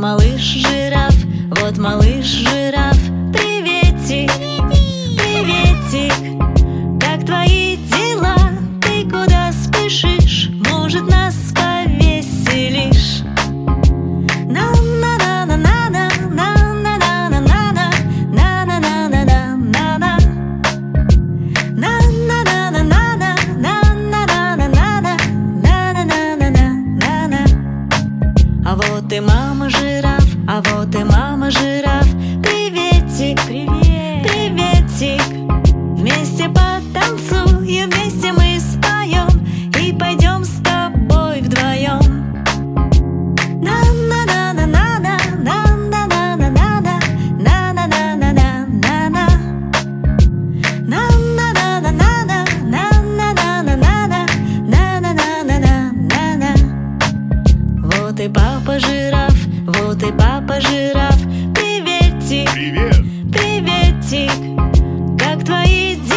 малыш жираф, вот малыш жираф. Приветик, приветик, как твои дела? Ты куда спешишь? Может, нас повеселишь? А вот и мама жираф, а вот и мама жираф. Приветик, привет, приветик. Вместе потанцуем, вместе мы споем и пойдем с тобой вдвоем. Вот и папа жираф, вот и папа жираф. Приветик, Привет! приветик, как твои дела?